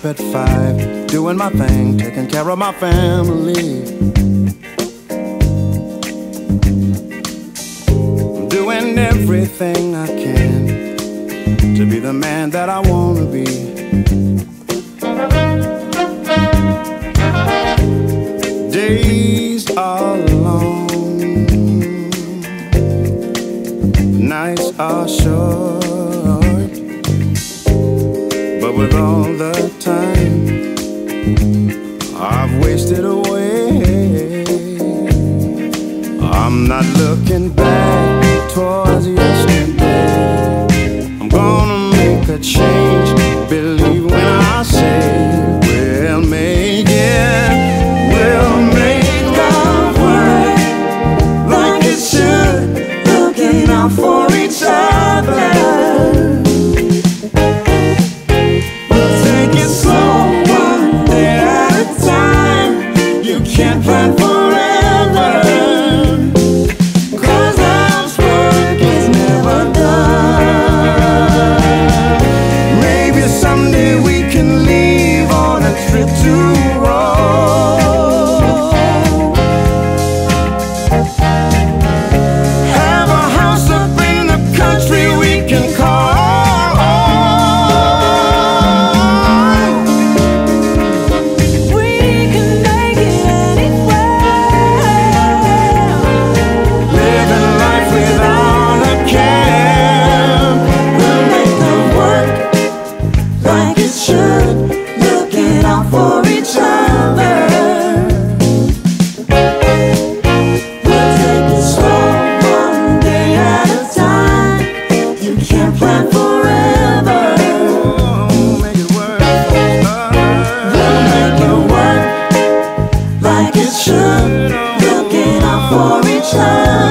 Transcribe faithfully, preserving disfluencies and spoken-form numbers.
up at five, doing my thing, taking care of my family. I'm doing everything I can to be the man that I want to be. Days are long, nights are short, but with all the time I've wasted away, I'm not looking back towards yesterday. I'm gonna make a change, believe when I say we'll make it. We'll make love work like it should, looking out for each other. We'll take it slow, one day at a time. You can't plan forever, 'cause love's work is never done. Maybe someday we can leave on a trip to Rome. Have a house up in the country we can call home. We can make it anywhere. Living life without a care. We'll make the work like it should, looking out for each other. We'll take it slow, one day at a time. You can't plan forever. Oh, make it work. We'll make it work like it should, looking out for each other.